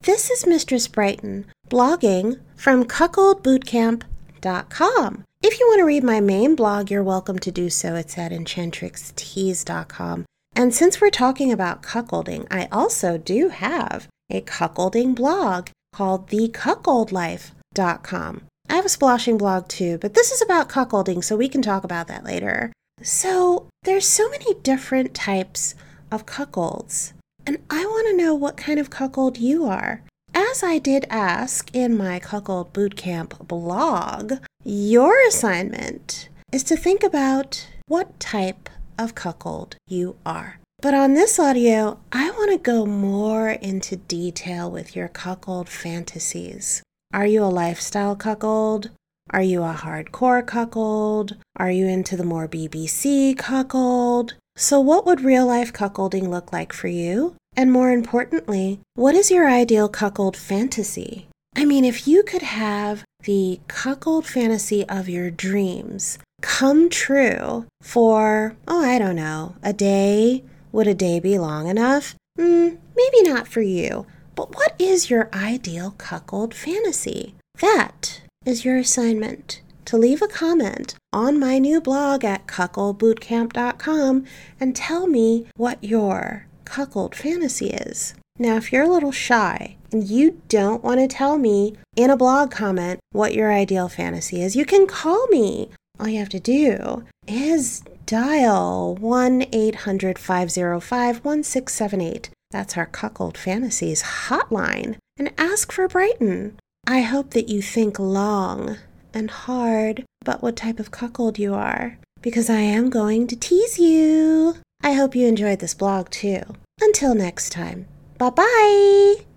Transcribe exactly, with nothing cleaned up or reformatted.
This is Mistress Brighton, blogging from cuckold boot camp dot com. If you want to read my main blog, you're welcome to do so. It's at enchantrix tees dot com. And since we're talking about cuckolding, I also do have a cuckolding blog called the cuckold life dot com. I have a splashing blog too, but this is about cuckolding, so we can talk about that later. So there's so many different types of cuckolds, and I want to know what kind of cuckold you are. As I did ask in my Cuckold Bootcamp blog, your assignment is to think about what type of cuckold you are. But on this audio, I want to go more into detail with your cuckold fantasies. Are you a lifestyle cuckold? Are you a hardcore cuckold? Are you into the more B B C cuckold? So what would real-life cuckolding look like for you? And more importantly, what is your ideal cuckold fantasy? I mean, if you could have the cuckold fantasy of your dreams come true for, oh, I don't know, a day, would a day be long enough? Hmm, maybe not for you. But what is your ideal cuckold fantasy? That is your assignment, to leave a comment on my new blog at cuckold boot camp dot com and tell me what your cuckold fantasy is. Now, if you're a little shy and you don't want to tell me in a blog comment what your ideal fantasy is, you can call me. All you have to do is dial one eight hundred five oh five one six seven eight. That's our Cuckold Fantasies hotline, and ask for Brighton. I hope that you think long and hard about what type of cuckold you are, because I am going to tease you. I hope you enjoyed this blog too. Until next time, bye-bye!